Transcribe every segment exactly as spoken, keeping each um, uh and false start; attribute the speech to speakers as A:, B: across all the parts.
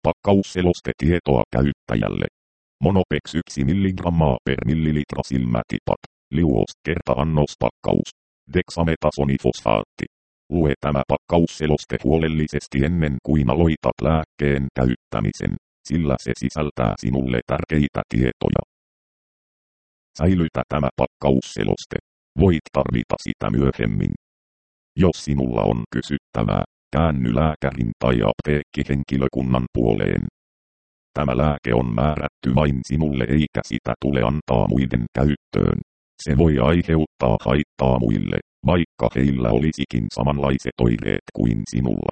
A: Pakkausselostetietoa käyttäjälle. Monopex yksi milligrammaa per millilitra silmätipat. Liuos kerta annospakkaus. Dexametasonifosfaatti. Lue tämä pakkausseloste huolellisesti ennen kuin aloitat lääkkeen käyttämisen, sillä se sisältää sinulle tärkeitä tietoja. Säilytä tämä pakkausseloste. Voit tarvita sitä myöhemmin. Jos sinulla on kysyttävää, käänny lääkärin tai apteekkihenkilökunnan puoleen. Tämä lääke on määrätty vain sinulle eikä sitä tule antaa muiden käyttöön. Se voi aiheuttaa haittaa muille, vaikka heillä olisikin samanlaiset oireet kuin sinulla.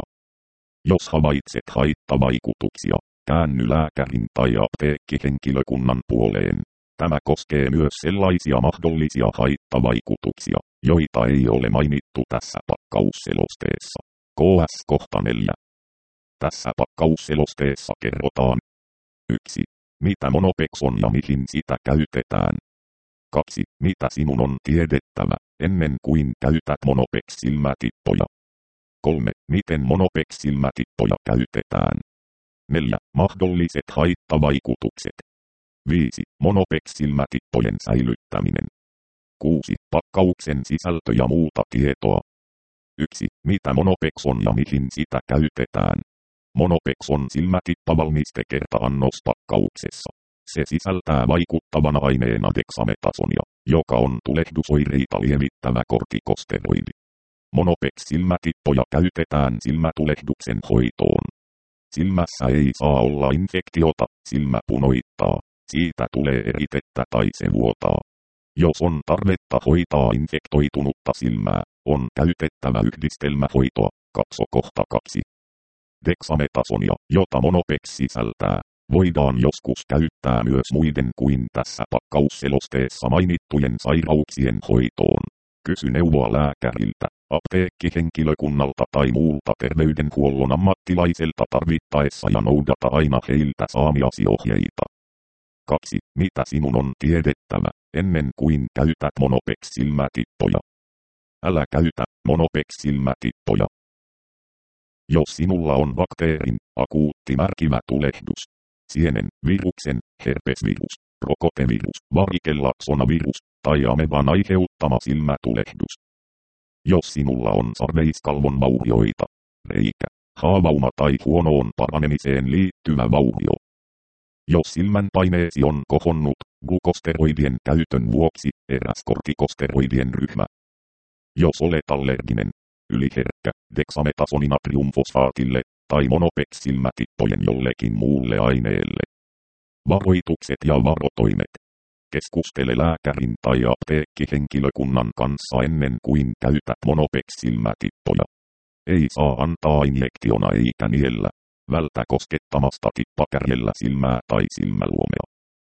A: Jos havaitset haittavaikutuksia, käänny lääkärin tai apteekkihenkilökunnan puoleen. Tämä koskee myös sellaisia mahdollisia haittavaikutuksia, joita ei ole mainittu tässä pakkausselosteessa. K S kohta neljä. Tässä pakkausselosteessa kerrotaan: yksi. Mitä Monopex on ja mihin sitä käytetään. kaksi. Mitä sinun on tiedettävä, ennen kuin käytät Monopex-silmätippoja. kolme. Miten Monopex-silmätippoja käytetään. neljä. Mahdolliset haittavaikutukset. viisi. Monopex-silmätippojen säilyttäminen. kuusi. Pakkauksen sisältö ja muuta tietoa. yksi. Mitä Monopex on ja mihin sitä käytetään. Monopex on silmätippavalmiste kerta-annospakkauksessa. Se sisältää vaikuttavana aineena dexametasonia, joka on tulehdusoireita lievittävä kortikosteroidi. Monopex-silmätippoja käytetään silmätulehduksen hoitoon. Silmässä ei saa olla infektiota, silmä punoittaa, siitä tulee eritettä tai se vuotaa. Jos on tarvetta hoitaa infektoitunutta silmää, on käytettävä yhdistelmähoitoa, katso kohta kaksi. Dexametasonia, jota Monopex sisältää, voidaan joskus käyttää myös muiden kuin tässä pakkausselosteessa mainittujen sairauksien hoitoon. Kysy neuvoa lääkäriltä, apteekkihenkilökunnalta tai muulta terveydenhuollon ammattilaiselta tarvittaessa ja noudata aina heiltä saamiasi ohjeita. kaksi. Mitä sinun on tiedettävä, ennen kuin käytät Monopex-silmätippoja. Älä käytä Monopex-silmätippoja. Jos sinulla on bakteerin, akuutti märkivä tulehdus, sienen, viruksen, herpesvirus, rokotevirus, varikellaksonavirus tai ameban aiheuttama silmätulehdus. Jos sinulla on sarveiskalvon vaurioita, reikä, haavauma tai huonoon paranemiseen liittyvä vaurio. Jos silmänpaineesi on kohonnut, glukosteroidien käytön vuoksi, eräs kortikosteroidien ryhmä. Jos olet allerginen, yliherkkä, dexametasoninatriumfosfaatille tai Monopex-silmätippojen jollekin muulle aineelle. Varoitukset ja varotoimet. Keskustele lääkärin tai apteekkihenkilökunnan kanssa ennen kuin käytät Monopex-silmätippoja. Ei saa antaa injektiona eikä niellä. Vältä koskettamasta tippakärjellä silmää tai silmäluomea.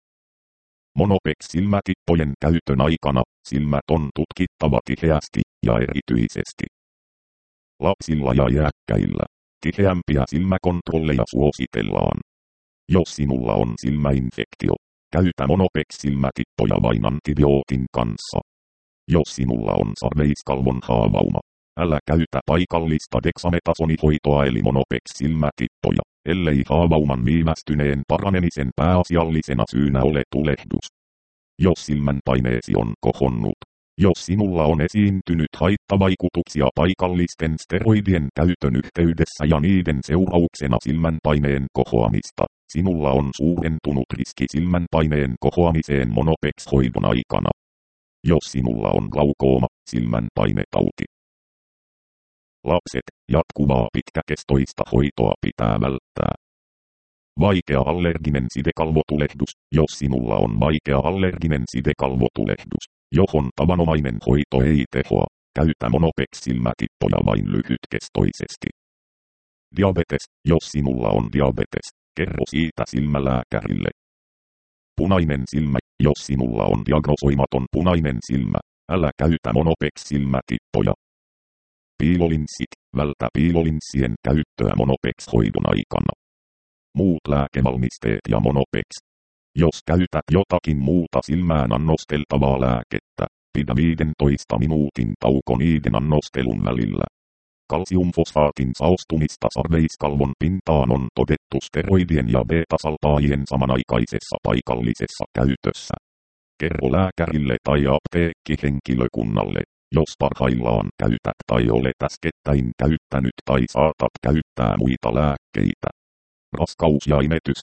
A: Monopex-silmätippojen käytön aikana silmät on tutkittava tiheästi ja erityisesti. Lapsilla ja iäkkäillä tiheämpiä silmäkontrolleja suositellaan. Jos sinulla on silmäinfektio, käytä Monopex-silmätippoja vain antibiootin kanssa. Jos sinulla on sarveiskalvon haavauma, älä käytä paikallista dexametasonihoitoa eli Monopex-silmätippoja, ellei haavauman viivästyneen paranemisen pääasiallisena syynä ole tulehdus. Jos silmänpaineesi on kohonnut, jos sinulla on esiintynyt haittavaikutuksia paikallisten steroidien käytön yhteydessä ja niiden seurauksena silmänpaineen kohoamista, sinulla on suurentunut riski silmänpaineen kohoamiseen Monopex-hoidon aikana. Jos sinulla on glaukooma, silmänpainetauti. Lapset, jatkuvaa pitkäkestoista hoitoa pitää välttää. Vaikea allerginen sidekalvotulehdus, jos sinulla on vaikea allerginen sidekalvotulehdus, johon tavanomainen hoito ei tehoa, käytä Monopex-silmätippoja vain lyhytkestoisesti. Diabetes, jos sinulla on diabetes, kerro siitä silmälääkärille. Punainen silmä, jos sinulla on diagnosoimaton punainen silmä, älä käytä Monopex-silmätippoja. Piilolinssit, vältä piilolinssien käyttöä Monopex-hoidon aikana. Muut lääkevalmisteet ja Monopex. Jos käytät jotakin muuta silmään annosteltavaa lääkettä, pidä viidentoista minuutin tauko niiden annostelun välillä. Kalsiumfosfaatin saostumista sarveiskalvon pintaan on todettu steroidien ja beta-salpaajien samanaikaisessa paikallisessa käytössä. Kerro lääkärille tai apteekkihenkilökunnalle, jos parhaillaan käytät tai olet äskettäin käyttänyt tai saatat käyttää muita lääkkeitä. Raskaus ja imetys.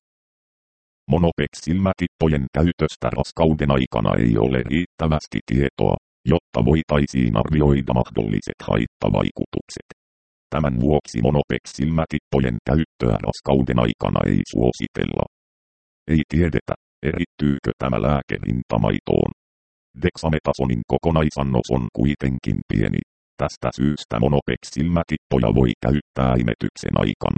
A: Monopex-silmätippojen käytöstä raskauden aikana ei ole riittävästi tietoa, jotta voitaisiin arvioida mahdolliset haittavaikutukset. Tämän vuoksi Monopex-silmätippojen käyttöä raskauden aikana ei suositella. Ei tiedetä, erittyykö tämä lääke rintamaitoon. Dexametasonin kokonaisannos on kuitenkin pieni. Tästä syystä Monopex-silmätippoja voi käyttää imetyksen aikana.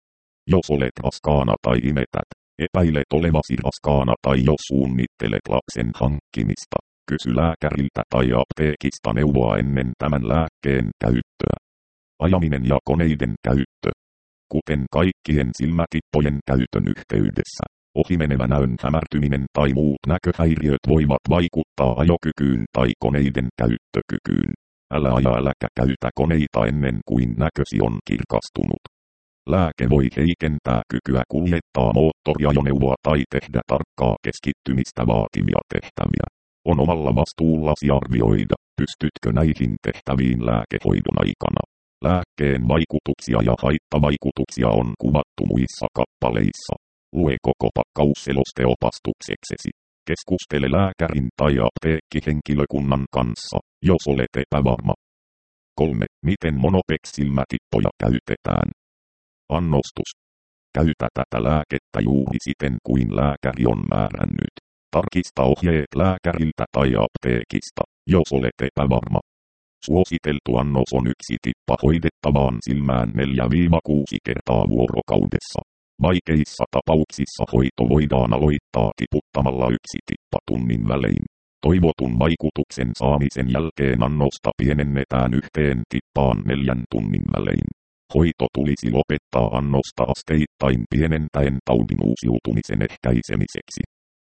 A: Jos olet raskaana tai imetät, epäilet olevasi raskaana tai jos suunnittelet lapsen hankkimista, kysy lääkäriltä tai apteekista neuvoa ennen tämän lääkkeen käyttöä. Ajaminen ja koneiden käyttö. Kuten kaikkien silmätippojen käytön yhteydessä, ohimenevä näön hämärtyminen tai muut näköhäiriöt voivat vaikuttaa ajokykyyn tai koneiden käyttökykyyn. Älä aja äläkä käytä koneita ennen kuin näkösi on kirkastunut. Lääke voi heikentää kykyä kuljettaa moottoriajoneuvoa tai tehdä tarkkaa keskittymistä vaativia tehtäviä. On omalla vastuullasi arvioida, pystytkö näihin tehtäviin lääkehoidon aikana. Lääkkeen vaikutuksia ja haittavaikutuksia on kuvattu muissa kappaleissa. Lue koko pakkausseloste opastukseksesi. Keskustele lääkärin tai apteekkihenkilökunnan kanssa, jos olet epävarma. kolme. Miten Monopex-silmätippoja käytetään? Annostus. Käytä tätä lääkettä juuri siten kuin lääkäri on määrännyt. Tarkista ohjeet lääkäriltä tai apteekista, jos olet epävarma. Suositeltu annos on yksi tippa hoidettavaan silmään neljä kuusi kertaa vuorokaudessa. Vaikeissa tapauksissa hoito voidaan aloittaa tiputtamalla yksi tippa tunnin välein. Toivotun vaikutuksen saamisen jälkeen annosta pienennetään yhteen tippaan neljän tunnin välein. Hoito tulisi lopettaa annosta asteittain pienentäen taudin uusiutumisen ehkäisemiseksi.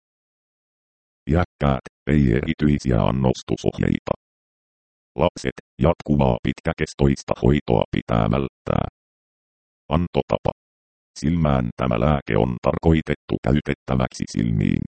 A: Iäkkäät, ei erityisiä annostusohjeita. Lapset, jatkuvaa pitkäkestoista hoitoa pitää välttää. Antotapa. Silmään tämä lääke on tarkoitettu käytettäväksi silmiin.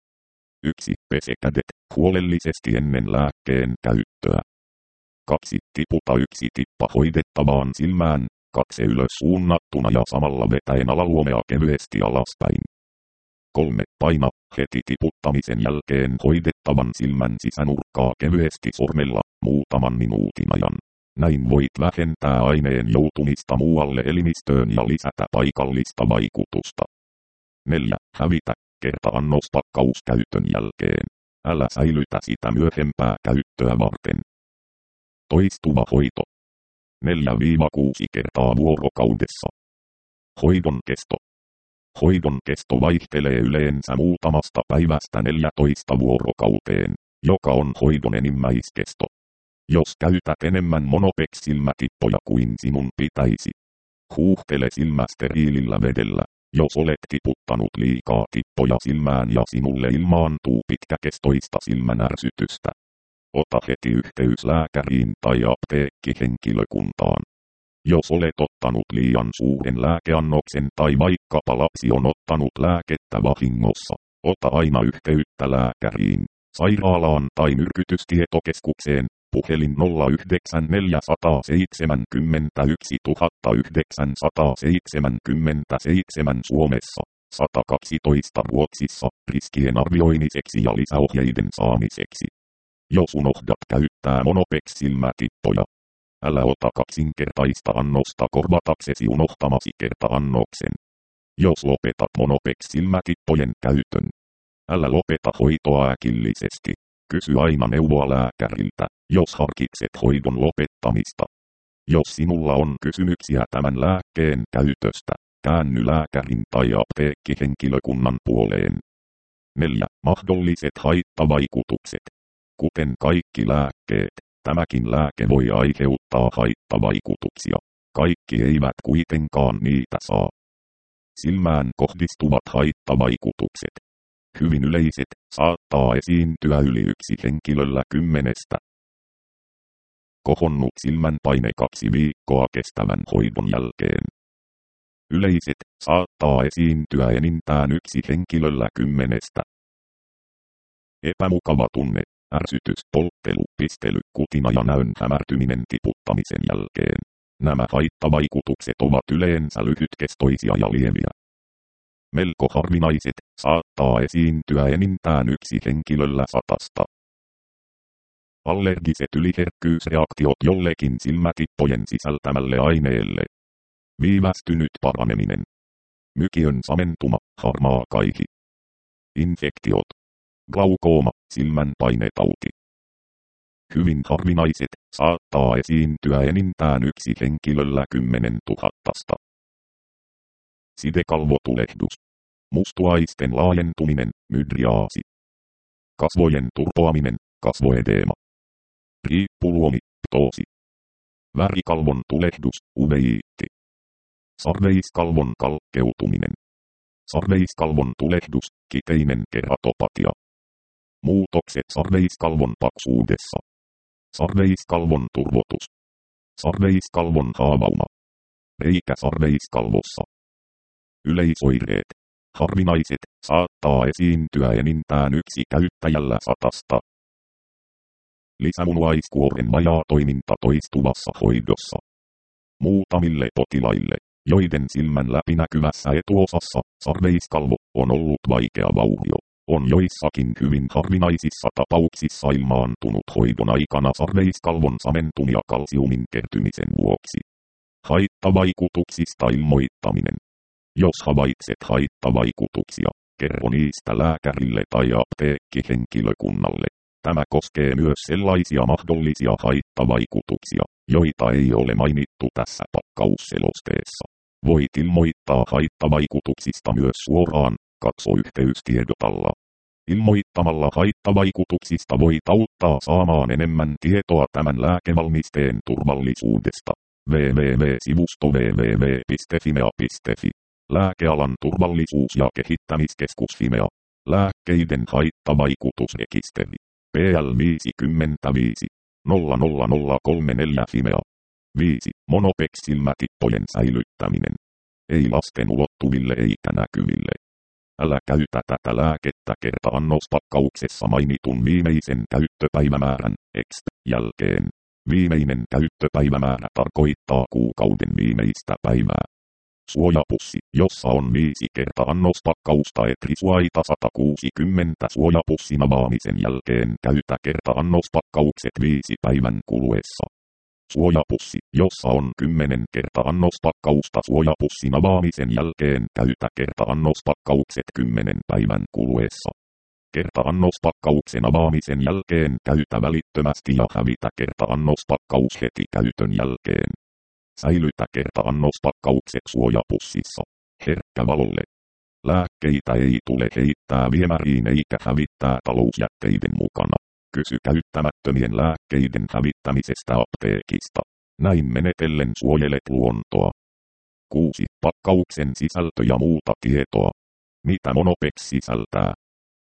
A: yksi. Pese kädet huolellisesti ennen lääkkeen käyttöä. kaksi. Tiputa yksi tippa hoidettavaan silmään, kaksi ylös suunnattuna ja samalla vetäen alaluomea kevyesti alaspäin. kolme. Paina heti tiputtamisen jälkeen hoidettavan silmän sisänurkkaa kevyesti sormella muutaman minuutin ajan. Näin voit vähentää aineen joutumista muualle elimistöön ja lisätä paikallista vaikutusta. neljä. Hävitä kerta-annos pakkauskäytön jälkeen. Älä säilytä sitä myöhempää käyttöä varten. Toistuva hoito. neljä kuusi kertaa vuorokaudessa. Hoidon kesto. Hoidon kesto vaihtelee yleensä muutamasta päivästä neljätoista vuorokauteen, joka on hoidon enimmäiskesto. Jos käytät enemmän Monopex-silmätippoja kuin sinun pitäisi, huuhtele silmä steriilillä vedellä, jos olet tiputtanut liikaa tippoja silmään ja sinulle ilmaantuu pitkäkestoista silmänärsytystä. Ota heti yhteys lääkäriin tai apteekkihenkilökuntaan. Jos olet ottanut liian suuren lääkeannoksen tai vaikkapa lapsi on ottanut lääkettä vahingossa, ota aina yhteyttä lääkäriin, sairaalaan tai myrkytystietokeskukseen, puhelin nolla yhdeksän neljä seitsemän yksi yhdeksän seitsemän seitsemän Suomessa, sata kaksitoista Ruotsissa, riskien arvioimiseksi ja lisäohjeiden saamiseksi. Jos unohdat käyttää Monopex-silmätippoja, älä ota kaksinkertaista annosta korvataksesi unohtamasi kerta-annoksen. Jos lopetat Monopex-silmätippojen käytön, älä lopeta hoitoa äkillisesti. Kysy aina neuvoa lääkäriltä, jos harkitset hoidon lopettamista. Jos sinulla on kysymyksiä tämän lääkkeen käytöstä, käänny lääkärin tai apteekkihenkilökunnan puoleen. neljä. Mahdolliset haittavaikutukset. Kuten kaikki lääkkeet, tämäkin lääke voi aiheuttaa haittavaikutuksia. Kaikki eivät kuitenkaan niitä saa. Silmään kohdistuvat haittavaikutukset. Hyvin yleiset, saattaa esiintyä yli yksi henkilöllä kymmenestä. kohonnut silmänpaine kaksi viikkoa kestävän hoidon jälkeen. Yleiset, saattaa esiintyä enintään yksi henkilöllä kymmenestä. Epämukava tunne, ärsytys, polttelu, pistely, kutina ja näön hämärtyminen tiputtamisen jälkeen. Nämä haittavaikutukset ovat yleensä lyhytkestoisia ja lieviä. Melko harvinaiset, saattaa esiintyä enintään yksi henkilöllä satasta. Allergiset yliherkkyysreaktiot jollekin silmätippojen sisältämälle aineelle. Viivästynyt paraneminen. Mykiön samentuma, harmaa kaihi. Infektiot. Glaukooma, silmänpainetauti. Hyvin harvinaiset, saattaa esiintyä enintään yksi henkilöllä kymmenen tuhattasta. Sidekalvotulehdus. Mustuaisten laajentuminen, mydriaasi. Kasvojen turpoaminen, kasvoedeema. Riippuluomi, ptoosi. Värikalvon tulehdus, uveiitti. Sarveiskalvon kalkkeutuminen. Sarveiskalvon tulehdus, kiteinen keratopatia. Muutokset sarveiskalvon paksuudessa. Sarveiskalvon turvotus. Sarveiskalvon haavauma. Reikä sarveiskalvossa. Yleisoireet. Harvinaiset, saattaa esiintyä enintään yksi käyttäjällä satasta. Lisämunuaiskuoren vajaa toiminta toistuvassa hoidossa. Muutamille potilaille, joiden silmän läpinäkyvässä etuosassa sarveiskalvo on ollut vaikea vaurio, on joissakin hyvin harvinaisissa tapauksissa ilmaantunut hoidon aikana sarveiskalvon samentumia kalsiumin kertymisen vuoksi. Haittavaikutuksista ilmoittaminen. Jos havaitset haittavaikutuksia, kerro niistä lääkärille tai apteekkihenkilökunnalle. Tämä koskee myös sellaisia mahdollisia haittavaikutuksia, joita ei ole mainittu tässä pakkausselosteessa. Voit ilmoittaa haittavaikutuksista myös suoraan, katso yhteystiedotalla. Ilmoittamalla haittavaikutuksista voit auttaa saamaan enemmän tietoa tämän lääkevalmisteen turvallisuudesta. www.sivusto www piste fimea piste fi. Lääkealan turvallisuus- ja kehittämiskeskus Fimea. Lääkkeiden haittavaikutusrekisteri. P L viisikymmentäviisi nolla nolla nolla kolme neljä Fimea. viisi. Monopex-silmätippojen säilyttäminen. Ei lasten ulottuville eikä näkyville. Älä käytä tätä lääkettä kerta-annospakkauksessa mainitun viimeisen käyttöpäivämäärän X jälkeen. Viimeinen käyttöpäivämäärä tarkoittaa kuukauden viimeistä päivää. Suojapussi, jossa on viisi kerta-annospakkausta etrisuaita sata kuusikymmentä suojapussin avaamisen jälkeen käytä kerta-annospakkaukset viisi päivän kuluessa. Suojapussi, jossa on kymmenen kerta-annospakkausta suojapussin avaamisen jälkeen käytä kerta-annospakkaukset kymmenen päivän kuluessa. Kerta-annospakkauksen avaamisen jälkeen käytä välittömästi ja hävitä kerta-annospakkaus heti käytön jälkeen. Säilytä kerta-annospakkaukset suojapussissa, herkkä valolle. Lääkkeitä ei tule heittää viemäriin eikä hävittää talousjätteiden mukana. Kysy käyttämättömien lääkkeiden hävittämisestä apteekista. Näin menetellen suojelet luontoa. kuusi. Pakkauksen sisältö ja muuta tietoa. Mitä Monopex sisältää?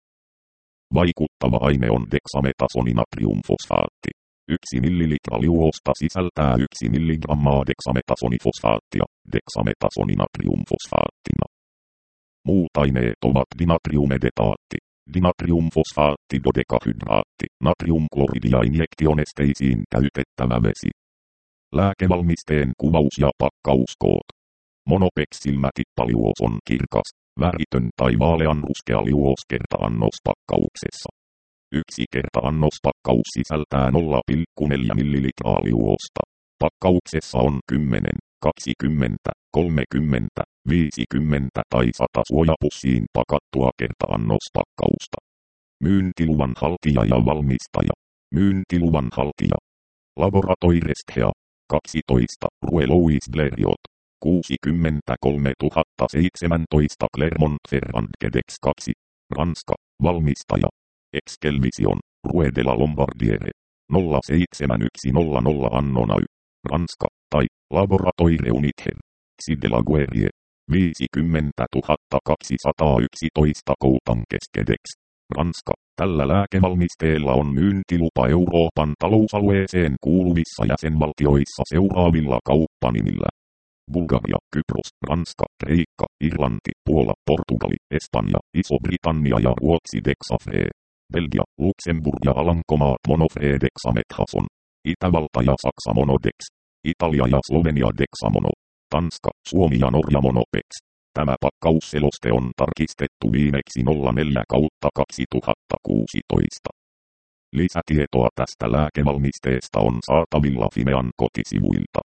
A: Vaikuttava aine on deksametasoninatriumfosfaatti. Yksi millilitra liuosta sisältää yksi milligrammaa deksametasonifosfaattia, deksametasoninatriumfosfaattina. Muut aineet ovat dinatriumedetaatti, dinatriumfosfaatti dodekahydraatti, natriumkloridi ja injektionesteisiin käytettävä vesi. Lääkevalmisteen kuvaus ja pakkauskoot. Monopex-silmätippaliuos on kirkas, väritön tai vaaleanruskea liuos kerta-annospakkauksessa. Yksi kerta-annospakkaus sisältää nolla pilkku neljä millilitraa liuosta. Pakkauksessa on kymmenen, kaksikymmentä, kolmekymmentä, viisikymmentä tai sata suojapussiin pakattua kerta-annospakkausta. Myyntiluvan haltija ja valmistaja. Myyntiluvan haltija. Laboratoirestrea. kaksitoista. Rue Louis Blériot. kuusikymmentäkolme tuhatta seitsemäntoista Clermont-Ferrand Quedex kaksi. Ranska. Valmistaja. Excelvision. Rue de la Lombardiere. nolla seitsemän yksi nolla nolla Annonay. Ranska. Tai Laboratoire Uniter. Xide la Guerrier. viisikymmentätuhatta kaksisataayksitoista Coutances Quedex. Ranska. Tällä lääkevalmisteella on myyntilupa Euroopan talousalueeseen kuuluvissa jäsenvaltioissa seuraavilla kauppanimillä: Bulgaria, Kypros, Ranska, Kreikka, Irlanti, Puola, Portugali, Espanja, Iso-Britannia ja Ruotsi Dexafre. Belgia, Luxemburg ja Alankomaat Monofre Dexamethason. Itävalta ja Saksa Monodex. Italia ja Slovenia Dexamono. Tanska, Suomi ja Norja Monopex. Tämä pakkausseloste on tarkistettu viimeksi nolla neljä kautta kaksituhattakuusitoista. Lisätietoa tästä lääkevalmisteesta on saatavilla Fimean kotisivuilta.